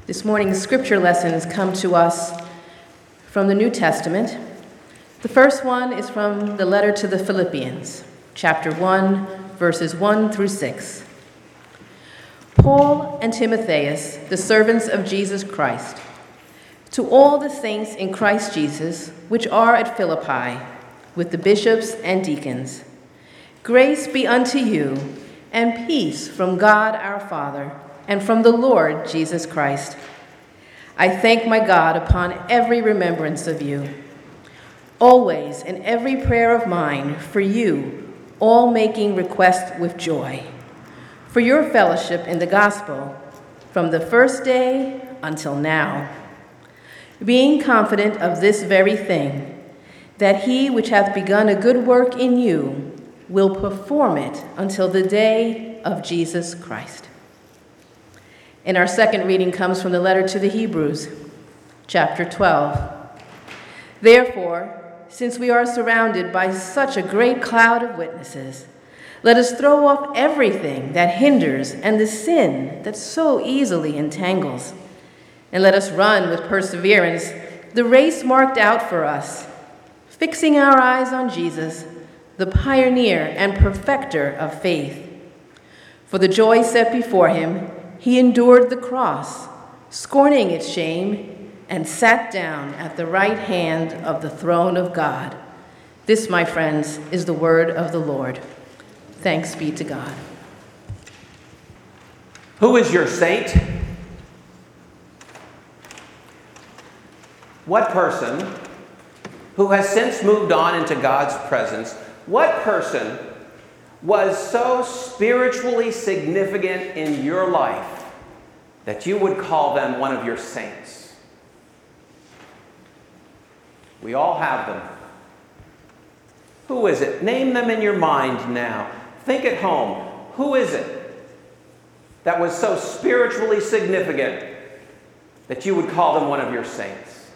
This morning's scripture lessons come to us from the New Testament. The first one is from the letter to the Philippians, chapter 1, verses 1 through 6. Paul and Timotheus, the servants of Jesus Christ, to all the saints in Christ Jesus, which are at Philippi, with the bishops and deacons, grace be unto you, and peace from God our Father, and from the Lord Jesus Christ. I thank my God upon every remembrance of you, always in every prayer of mine for you, all making request with joy, for your fellowship in the gospel from the first day until now, being confident of this very thing, that he which hath begun a good work in you will perform it until the day of Jesus Christ. And our second reading comes from the letter to the Hebrews, chapter 12. Therefore, since we are surrounded by such a great cloud of witnesses, let us throw off everything that hinders and the sin that so easily entangles, and let us run with perseverance the race marked out for us, fixing our eyes on Jesus, the pioneer and perfecter of faith. For the joy set before him, he endured the cross, scorning its shame, and sat down at the right hand of the throne of God. This, my friends, is the word of the Lord. Thanks be to God. Who is your saint? What person who has since moved on into God's presence, what person was so spiritually significant in your life that you would call them one of your saints? We all have them. Who is it? Name them in your mind now. Think at home. Who is it that was so spiritually significant that you would call them one of your saints?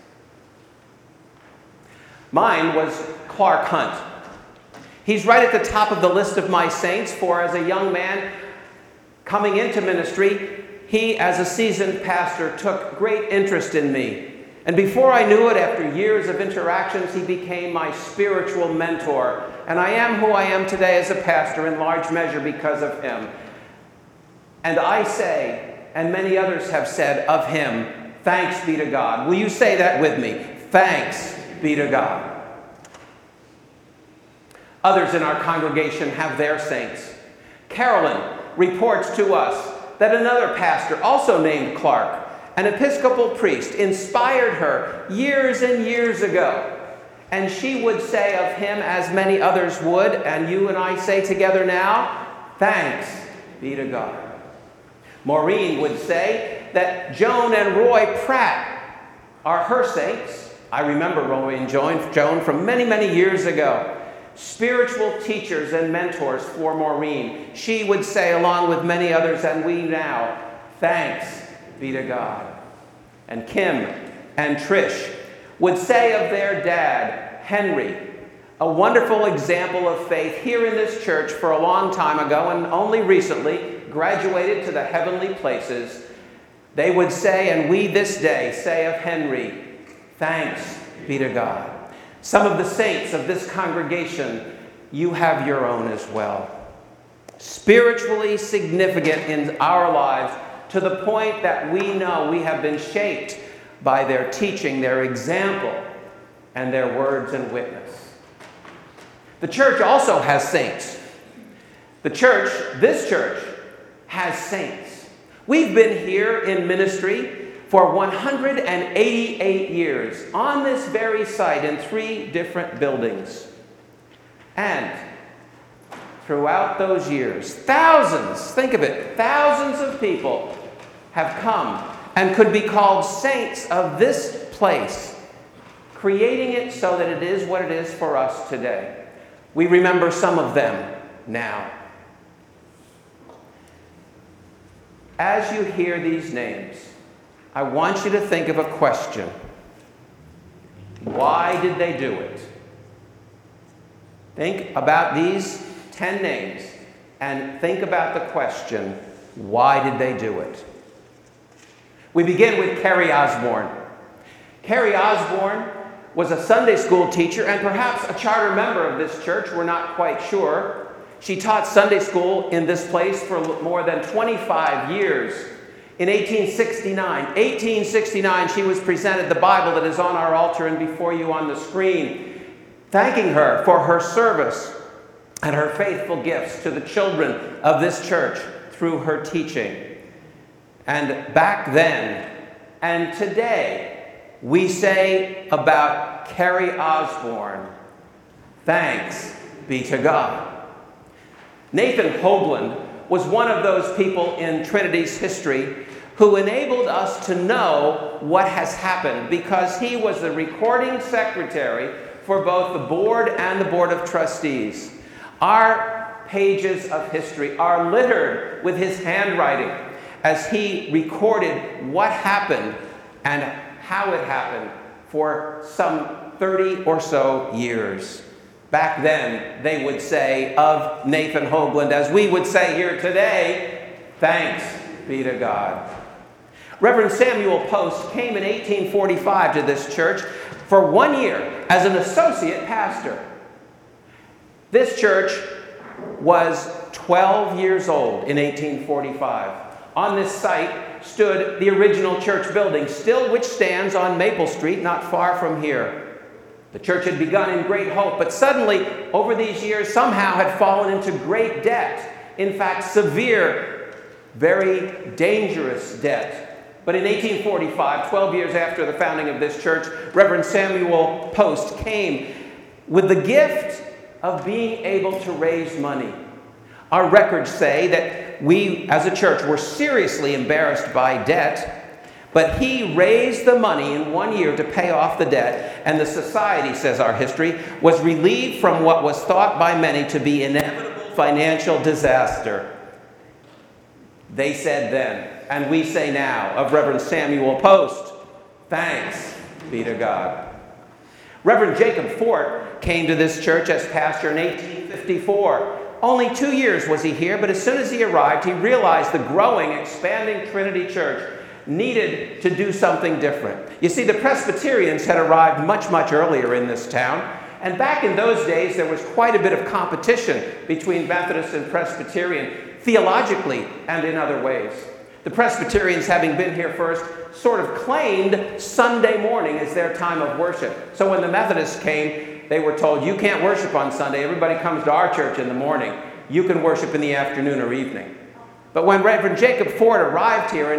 Mine was Clark Hunt. He's right at the top of the list of my saints, for as a young man coming into ministry, he, as a seasoned pastor, took great interest in me. And before I knew it, after years of interactions, he became my spiritual mentor. And I am who I am today as a pastor in large measure because of him. And I say, and many others have said of him, thanks be to God. Will you say that with me? Thanks be to God. Others in our congregation have their saints. Carolyn reports to us that another pastor, also named Clark, an Episcopal priest, inspired her years and years ago. And she would say of him, as many others would, and you and I say together now, thanks be to God. Maureen would say that Joan and Roy Pratt are her saints. I remember Roy and Joan from many, many years ago. Spiritual teachers and mentors for Maureen. She would say, along with many others, and we now, thanks be to God. And Kim and Trish would say of their dad, Henry, a wonderful example of faith here in this church for a long time ago and only recently graduated to the heavenly places. They would say, and we this day say of Henry, thanks be to God. Some of the saints of this congregation, you have your own as well. Spiritually significant in our lives to the point that we know we have been shaped by their teaching, their example, and their words and witness. The church also has saints. This church, has saints. We've been here in ministry for 188 years on this very site in 3 different buildings. And throughout those years, thousands, think of it, thousands of people have come and could be called saints of this place, creating it so that it is what it is for us today. We remember some of them now. As you hear these names, I want you to think of a question. Why did they do it? Think about these 10 names and think about the question, why did they do it? We begin with Carrie Osborne. Carrie Osborne was a Sunday school teacher and perhaps a charter member of this church. We're not quite sure. She taught Sunday school in this place for more than 25 years. In 1869, she was presented the Bible that is on our altar and before you on the screen, thanking her for her service and her faithful gifts to the children of this church through her teaching. And back then and today, we say about Carrie Osborne, thanks be to God. Nathan Hoagland was one of those people in Trinity's history who enabled us to know what has happened because he was the recording secretary for both the board and the board of trustees. Our pages of history are littered with his handwriting as he recorded what happened and how it happened for some 30 or so years. Back then, they would say of Nathan Hoagland, as we would say here today, thanks be to God. Reverend Samuel Post came in 1845 to this church for 1 year as an associate pastor. This church was 12 years old in 1845. On this site stood the original church building, still which stands on Maple Street, not far from here. The church had begun in great hope, but suddenly, over these years, somehow had fallen into great debt. In fact, severe, very dangerous debt. But in 1845, 12 years after the founding of this church, Reverend Samuel Post came with the gift of being able to raise money. Our records say that we, as a church, were seriously embarrassed by debt, but he raised the money in 1 year to pay off the debt, and the society, says our history, was relieved from what was thought by many to be inevitable financial disaster. They said then, and we say now, of Reverend Samuel Post, thanks be to God. Reverend Jacob Fort came to this church as pastor in 1854. Only 2 years was he here, but as soon as he arrived, he realized the growing, expanding Trinity Church needed to do something different. You see, the Presbyterians had arrived much, much earlier in this town, and back in those days, there was quite a bit of competition between Methodist and Presbyterian, theologically and in other ways. The Presbyterians, having been here first, sort of claimed Sunday morning as their time of worship. So when the Methodists came, they were told, you can't worship on Sunday. Everybody comes to our church in the morning. You can worship in the afternoon or evening. But when Reverend Jacob Fort arrived here in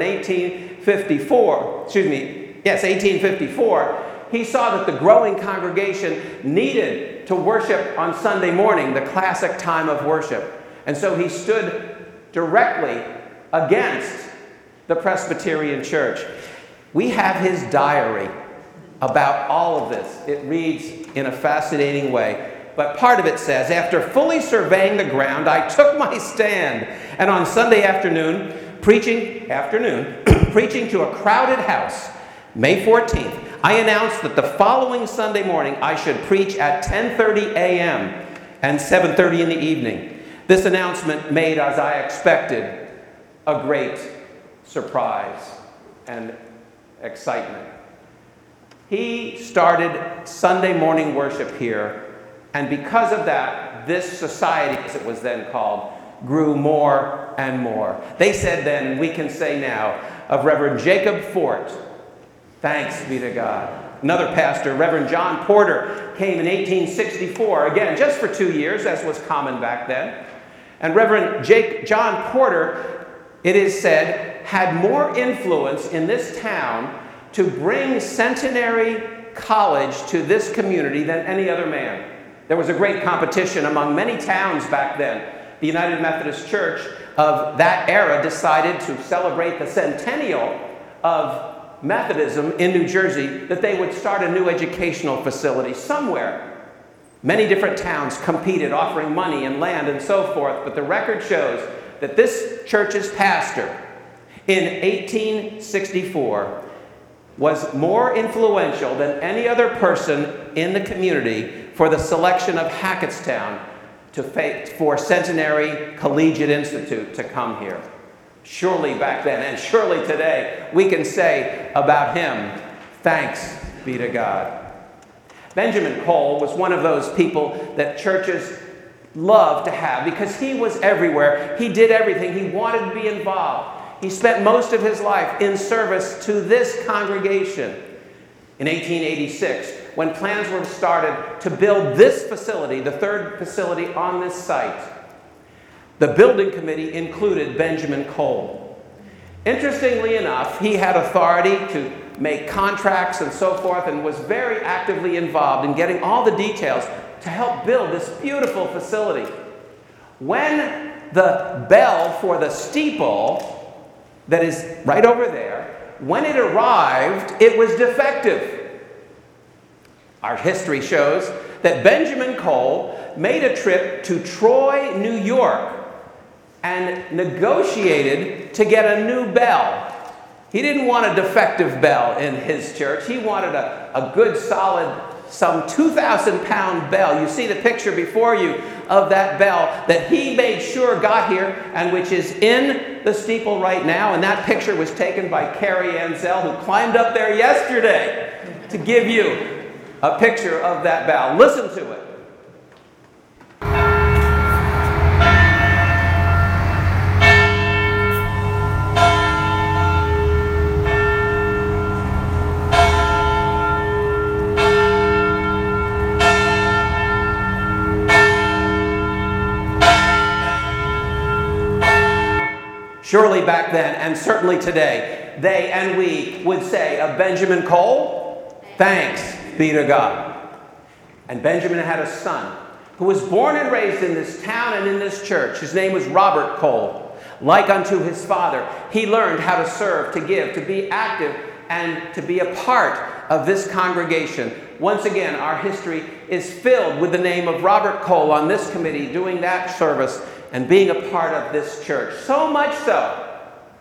1854, he saw that the growing congregation needed to worship on Sunday morning, the classic time of worship. And so he stood directly against the Presbyterian Church. We have his diary about all of this. It reads in a fascinating way. But part of it says, after fully surveying the ground, I took my stand, and on Sunday afternoon, preaching to a crowded house, May 14th, I announced that the following Sunday morning I should preach at 10:30 a.m. and 7:30 in the evening. This announcement made, as I expected, a great surprise and excitement. He started Sunday morning worship here, and because of that, this society, as it was then called, grew more and more. They said then, we can say now, of Reverend Jacob Fort, thanks be to God. Another pastor, Reverend John Porter, came in 1864, again, just for 2 years, as was common back then. And Reverend John Porter, it is said, had more influence in this town to bring Centenary College to this community than any other man. There was a great competition among many towns back then. The United Methodist Church of that era decided to celebrate the centennial of Methodism in New Jersey, that they would start a new educational facility somewhere. Many different towns competed, offering money and land and so forth, but the record shows that this church's pastor in 1864 was more influential than any other person in the community for the selection of Hackettstown for Centenary Collegiate Institute to come here. Surely back then and surely today, we can say about him, thanks be to God. Benjamin Cole was one of those people that churches love to have because he was everywhere. He did everything. He wanted to be involved. He spent most of his life in service to this congregation. In 1886, when plans were started to build this facility, the third facility on this site, the building committee included Benjamin Cole. Interestingly enough, he had authority to make contracts and so forth and was very actively involved in getting all the details to help build this beautiful facility. When the bell for the steeple that is right over there, when it arrived, it was defective. Our history shows that Benjamin Cole made a trip to Troy, New York, and negotiated to get a new bell. He didn't want a defective bell in his church. He wanted a good, solid, some 2,000-pound bell. You see the picture before you of that bell that he made sure got here and which is in the steeple right now. And that picture was taken by Carrie Ansell, who climbed up there yesterday to give you a picture of that bell. Listen to it. Surely back then, and certainly today, they and we would say of Benjamin Cole, thanks be to God. And Benjamin had a son who was born and raised in this town and in this church. His name was Robert Cole. Like unto his father, he learned how to serve, to give, to be active, and to be a part of this congregation. Once again, our history is filled with the name of Robert Cole on this committee, doing that service and being a part of this church. So much so,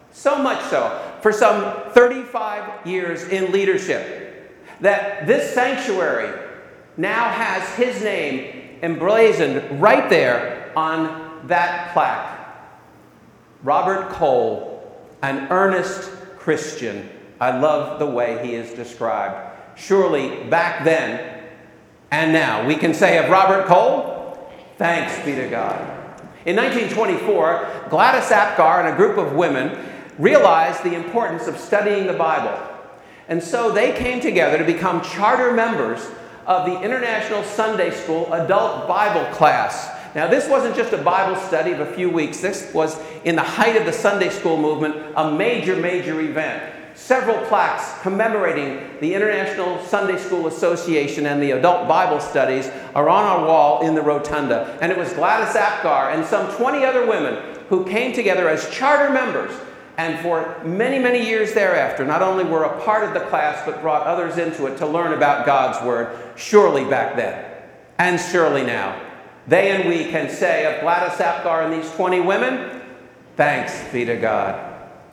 for some 35 years in leadership, that this sanctuary now has his name emblazoned right there on that plaque. Robert Cole, an earnest Christian. I love the way he is described. Surely back then and now, we can say of Robert Cole, thanks be to God. In 1924, Gladys Apgar and a group of women realized the importance of studying the Bible. And so they came together to become charter members of the International Sunday School Adult Bible Class. Now, this wasn't just a Bible study of a few weeks. This was, in the height of the Sunday school movement, a major, major event. Several plaques commemorating the International Sunday School Association and the Adult Bible Studies are on our wall in the rotunda. And it was Gladys Apgar and some 20 other women who came together as charter members. And for many, many years thereafter, not only were a part of the class, but brought others into it to learn about God's Word, surely back then, and surely now. They and we can say of Gladys Apgar and these 20 women, thanks be to God.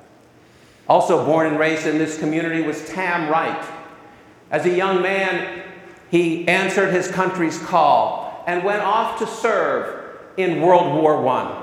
Also born and raised in this community was Tam Wright. As a young man, he answered his country's call and went off to serve in World War I.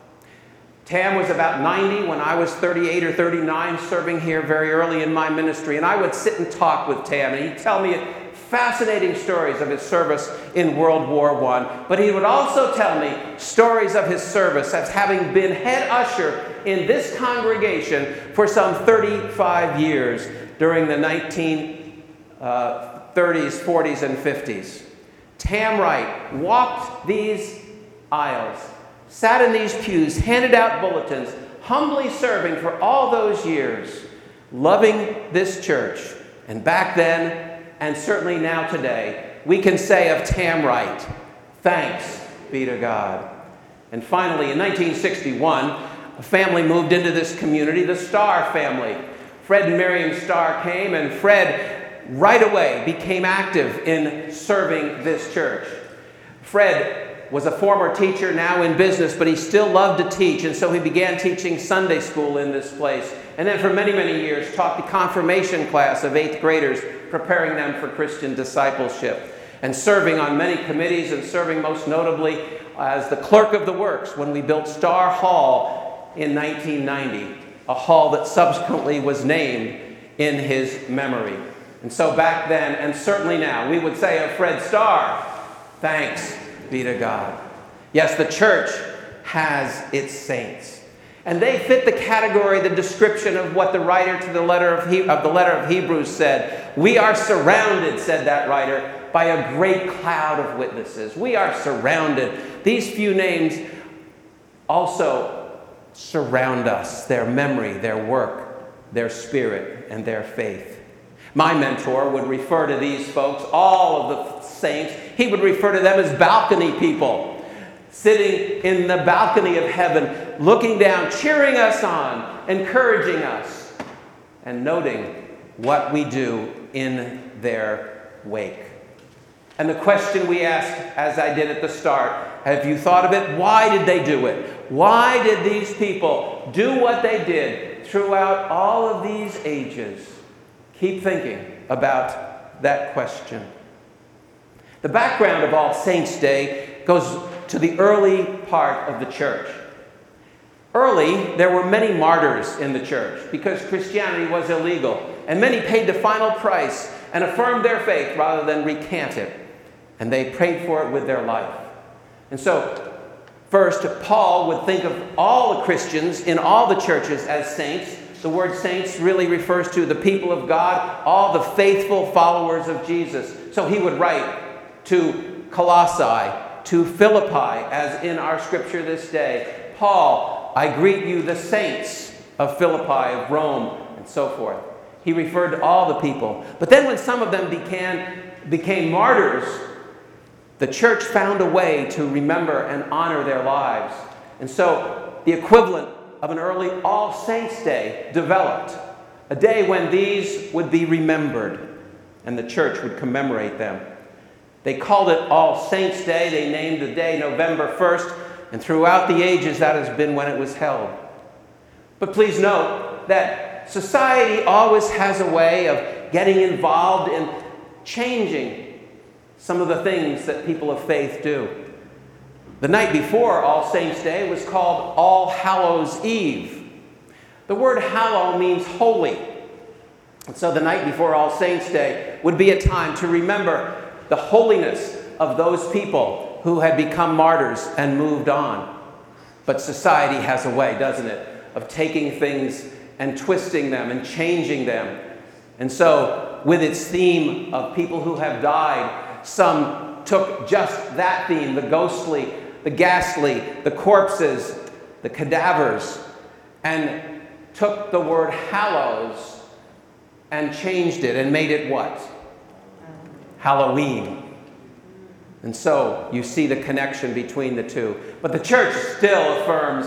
Tam was about 90 when I was 38 or 39, serving here very early in my ministry. And I would sit and talk with Tam, and he'd tell me fascinating stories of his service in World War I. But he would also tell me stories of his service as having been head usher in this congregation for some 35 years during the 1930s, 40s, and 50s. Tam Wright walked these aisles, sat in these pews, handed out bulletins, humbly serving for all those years, loving this church. And back then, and certainly now today, we can say of Tam Wright, thanks be to God. And finally, in 1961, a family moved into this community, the Starr family. Fred and Miriam Starr came, and Fred right away became active in serving this church. Fred was a former teacher, now in business, but he still loved to teach, and so he began teaching Sunday school in this place. And then for many, many years taught the confirmation class of 8th graders, preparing them for Christian discipleship, and serving on many committees, and serving most notably as the clerk of the works when we built Starr Hall in 1990, a hall that subsequently was named in his memory. And so back then, and certainly now, we would say of Fred Starr, thanks be to God. Yes, the church has its saints. And they fit the category, the description of what the writer to the letter of Hebrews said. We are surrounded, said that writer, by a great cloud of witnesses. We are surrounded. These few names also surround us, their memory, their work, their spirit, and their faith. My mentor would refer to these folks, all of the saints, he would refer to them as balcony people, sitting in the balcony of heaven, looking down, cheering us on, encouraging us, and noting what we do in their wake. And the question we asked, as I did at the start, have you thought of it? Why did they do it? Why did these people do what they did throughout all of these ages? Keep thinking about that question. The background of All Saints' Day goes to the early part of the church. Early, there were many martyrs in the church because Christianity was illegal, and many paid the final price and affirmed their faith rather than recant it. And they prayed for it with their life. And so, first, Paul would think of all the Christians in all the churches as saints. The word saints really refers to the people of God, all the faithful followers of Jesus. So he would write to Colossae, to Philippi, as in our scripture this day, Paul, I greet you, the saints of Philippi, of Rome, and so forth. He referred to all the people. But then when some of them became martyrs, the church found a way to remember and honor their lives. And so the equivalent of an early All Saints' Day developed, a day when these would be remembered and the church would commemorate them. They called it All Saints' Day. They named the day November 1st, and throughout the ages that has been when it was held. But please note that society always has a way of getting involved in changing some of the things that people of faith do. The night before All Saints' Day was called All Hallows' Eve. The word hallow means holy. And so the night before All Saints' Day would be a time to remember the holiness of those people who had become martyrs and moved on. But society has a way, doesn't it, of taking things and twisting them and changing them. And so with its theme of people who have died, some took just that theme, the ghostly, the ghastly, the corpses, the cadavers, and took the word hallows and changed it and made it what? Halloween. And so you see the connection between the two. But the church still affirms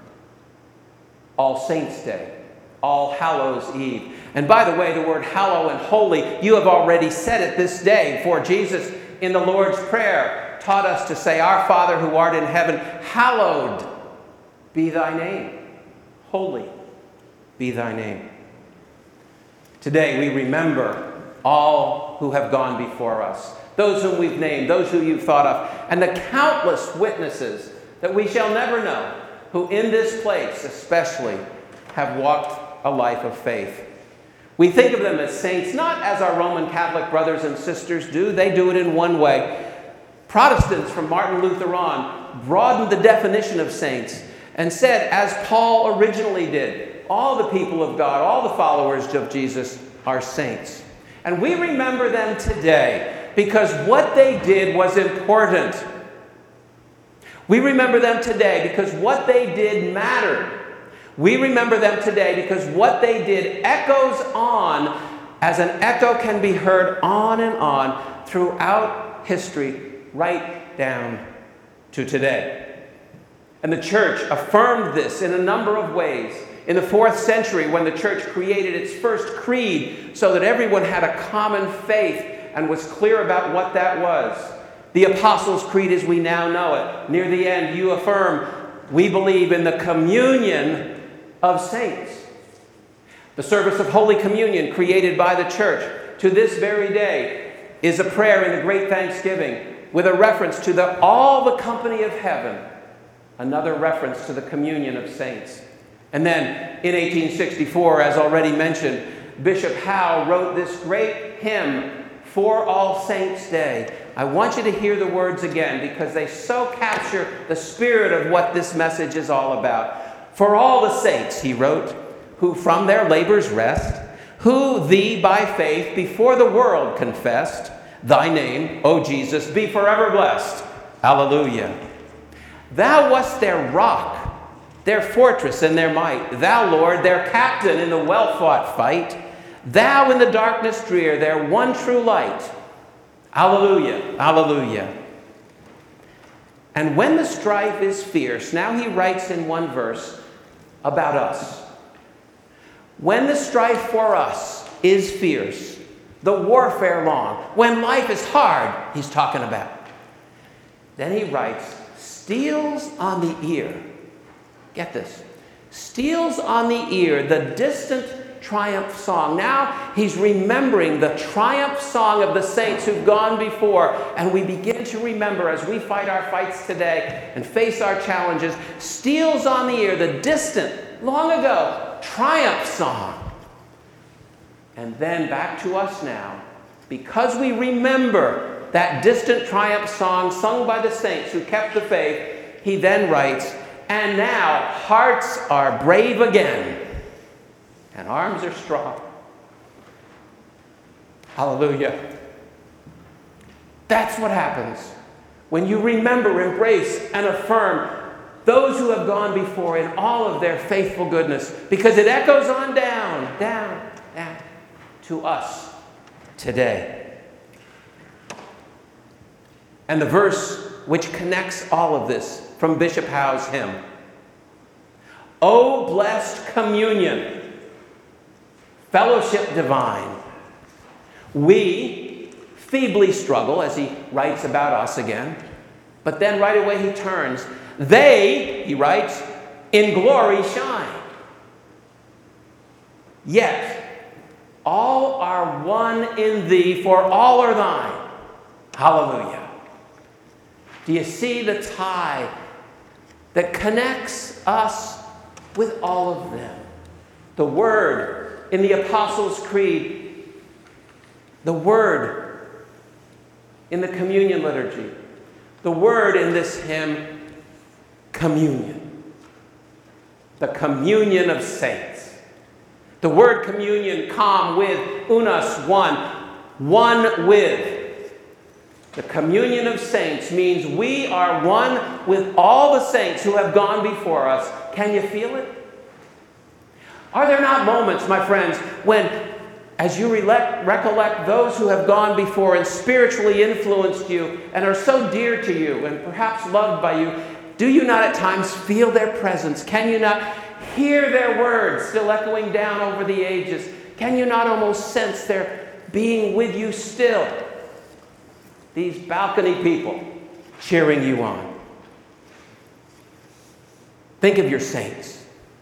All Saints' Day, All Hallows' Eve. And by the way, the word hallow and holy, you have already said it this day, for Jesus in the Lord's Prayer taught us to say, Our Father who art in heaven, hallowed be thy name. Holy be thy name. Today we remember all who have gone before us, those whom we've named, those who you've thought of, and the countless witnesses that we shall never know, who in this place especially have walked a life of faith. We think of them as saints, not as our Roman Catholic brothers and sisters do. They do it in one way. Protestants from Martin Luther on broadened the definition of saints and said, as Paul originally did, all the people of God, all the followers of Jesus are saints. And we remember them today because what they did was important. We remember them today because what they did mattered. We remember them today because what they did echoes on, as an echo can be heard on and on throughout history, right down to today. And the church affirmed this in a number of ways. In the 4th century, when the church created its first creed so that everyone had a common faith and was clear about what that was. The Apostles' Creed as we now know it. Near the end, you affirm, we believe in the communion of saints. The service of Holy Communion created by the church to this very day is a prayer in the Great Thanksgiving with a reference to all the company of heaven, another reference to the communion of saints. And then in 1864, as already mentioned, Bishop Howe wrote this great hymn, For All Saints' Day. I want you to hear the words again because they so capture the spirit of what this message is all about. For all the saints, he wrote, who from their labors rest, who thee by faith before the world confessed, thy name, O Jesus, be forever blessed. Alleluia. Thou wast their rock, their fortress and their might. Thou, Lord, their captain in the well-fought fight. Thou in the darkness drear, their one true light. Alleluia, alleluia. And when the strife is fierce, now he writes in one verse about us. When the strife for us is fierce, the warfare long, when life is hard, he's talking about. Then he writes, steals on the ear. Get this. Steals on the ear the distant triumph song. Now he's remembering the triumph song of the saints who've gone before, and we begin to remember as we fight our fights today and face our challenges. Steals on the ear the distant, long ago, triumph song. And then back to us now, because we remember that distant triumph song sung by the saints who kept the faith, he then writes, and now hearts are brave again, and arms are strong. Hallelujah. That's what happens when you remember, embrace, and affirm those who have gone before in all of their faithful goodness, because it echoes on down, down, down to us today. And the verse which connects all of this from Bishop Howe's hymn. O blessed communion, fellowship divine. We feebly struggle, as he writes about us again, but then right away he turns. They, he writes, in glory shine. Yet all are one in thee, for all are thine. Hallelujah. Do you see the tie that connects us with all of them? The word in the Apostles' Creed, the word in the communion liturgy, the word in this hymn, communion. The communion of saints. The word communion, com, with, unos, one with. The communion of saints means we are one with all the saints who have gone before us. Can you feel it? Are there not moments, my friends, when, as you recollect those who have gone before and spiritually influenced you and are so dear to you and perhaps loved by you, do you not at times feel their presence? Can you not hear their words still echoing down over the ages? Can you not almost sense their being with you still? These balcony people cheering you on. Think of your saints.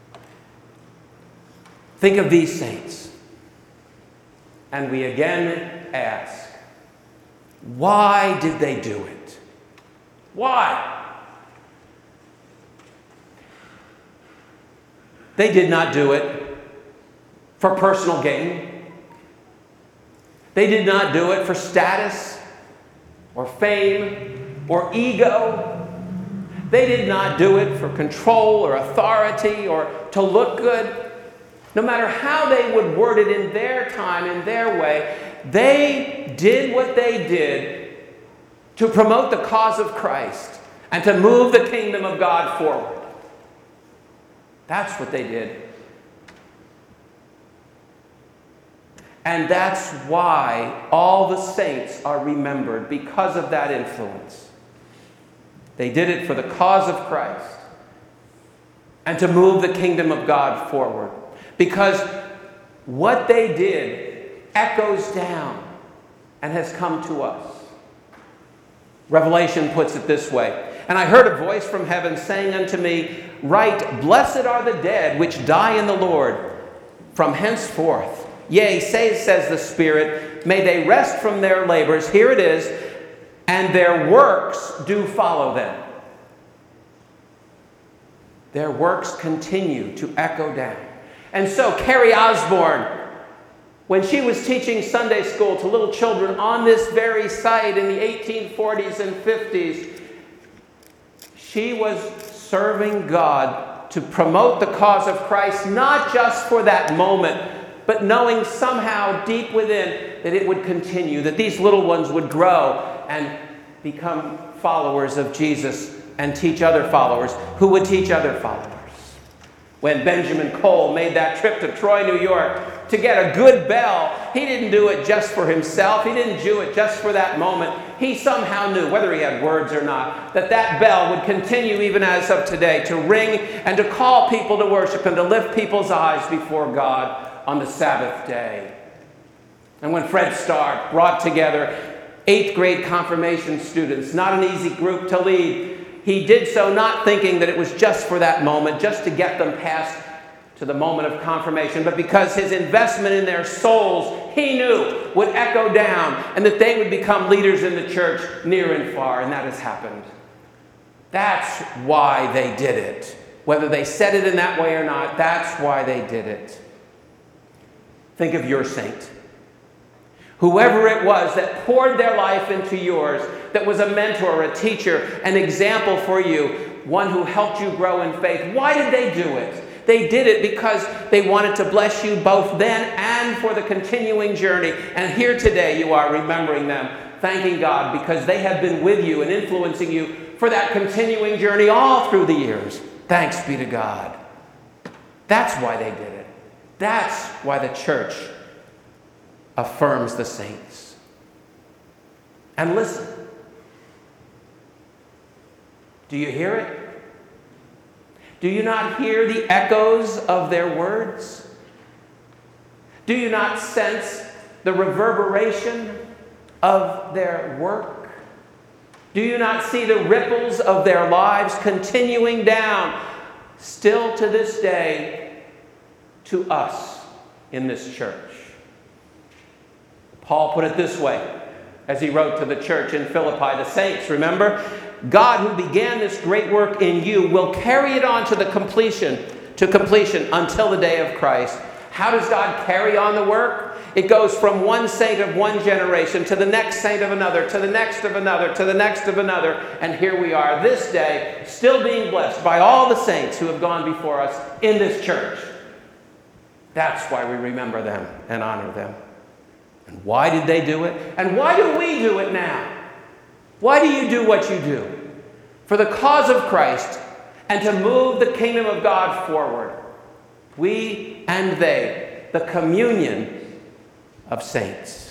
Think of these saints. And we again ask, why did they do it? Why? They did not do it for personal gain. They did not do it for status or fame or ego. They did not do it for control or authority or to look good. No matter how they would word it in their time, in their way, they did what they did to promote the cause of Christ and to move the kingdom of God forward. That's what they did. And that's why all the saints are remembered, because of that influence. They did it for the cause of Christ and to move the kingdom of God forward. Because what they did echoes down and has come to us. Revelation puts it this way. And I heard a voice from heaven saying unto me, Write, blessed are the dead which die in the Lord from henceforth. Yea, says the Spirit, may they rest from their labors. Here it is. And their works do follow them. their works continue to echo down. And so Carrie Osborne, when she was teaching Sunday school to little children on this very site in the 1840s and 50s, she was serving God to promote the cause of Christ, not just for that moment, but knowing somehow deep within that it would continue, that these little ones would grow and become followers of Jesus and teach other followers who would teach other followers. When Benjamin Cole made that trip to Troy, New York, to get a good bell, he didn't do it just for himself. He didn't do it just for that moment. He somehow knew, whether he had words or not, that that bell would continue even as of today to ring and to call people to worship and to lift people's eyes before God on the Sabbath day. And when Fred Stark brought together 8th grade confirmation students, not an easy group to lead, he did so not thinking that it was just for that moment, just to get them past to the moment of confirmation, but because his investment in their souls, he knew, would echo down and that they would become leaders in the church near and far, and that has happened. That's why they did it. Whether they said it in that way or not, that's why they did it. Think of your saint. Whoever it was that poured their life into yours, that was a mentor, a teacher, an example for you, one who helped you grow in faith. Why did they do it? They did it because they wanted to bless you both then and for the continuing journey. And here today you are remembering them, thanking God because they have been with you and influencing you for that continuing journey all through the years. Thanks be to God. That's why they did it. That's why the church affirms the saints. And listen. Do you hear it? Do you not hear the echoes of their words? Do you not sense the reverberation of their work? Do you not see the ripples of their lives continuing down still to this day to us in this church? Paul put it this way as he wrote to the church in Philippi, the saints, remember? God who began this great work in you will carry it on to completion until the day of Christ. How does God carry on the work? It goes from one saint of one generation to the next saint of another, to the next of another, to the next of another. And here we are this day, still being blessed by all the saints who have gone before us in this church. That's why we remember them and honor them. And why did they do it? And why do we do it now? Why do you do what you do? For the cause of Christ and to move the kingdom of God forward. We and they, the communion of saints.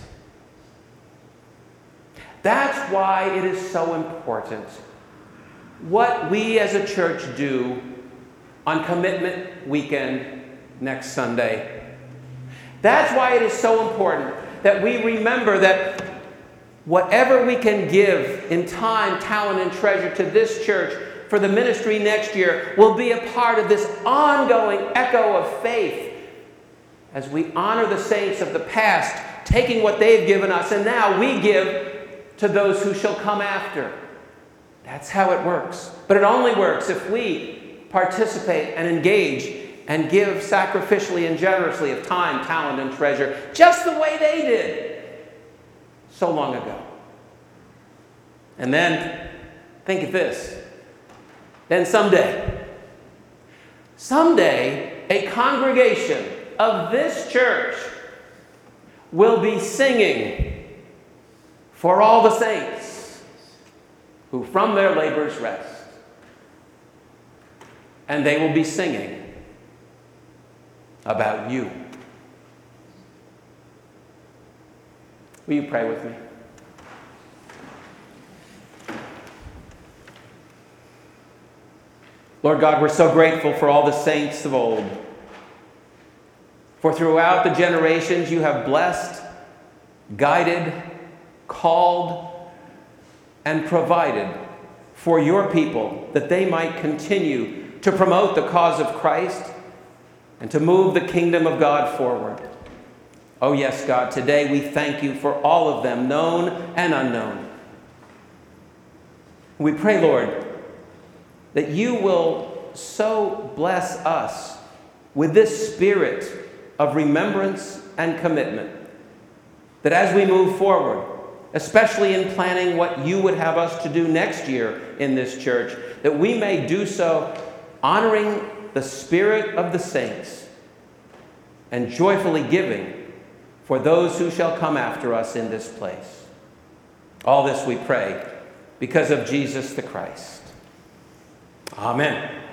That's why it is so important what we as a church do on Commitment Weekend next Sunday. That's why it is so important that we remember that whatever we can give in time, talent, and treasure to this church for the ministry next year will be a part of this ongoing echo of faith as we honor the saints of the past, taking what they've given us, and now we give to those who shall come after. That's how it works. But it only works if we participate and engage and give sacrificially and generously of time, talent, and treasure, just the way they did so long ago. And then, think of this. Then someday, a congregation of this church will be singing for all the saints who from their labors rest. And they will be singing about you. Will you pray with me? Lord God, we're so grateful for all the saints of old. For throughout the generations you have blessed, guided, called, and provided for your people that they might continue to promote the cause of Christ and to move the kingdom of God forward. Oh yes, God, today we thank you for all of them, known and unknown. We pray, Lord, that you will so bless us with this spirit of remembrance and commitment, that as we move forward, especially in planning what you would have us to do next year in this church, that we may do so honoring the spirit of the saints and joyfully giving for those who shall come after us in this place. All this we pray because of Jesus the Christ. Amen.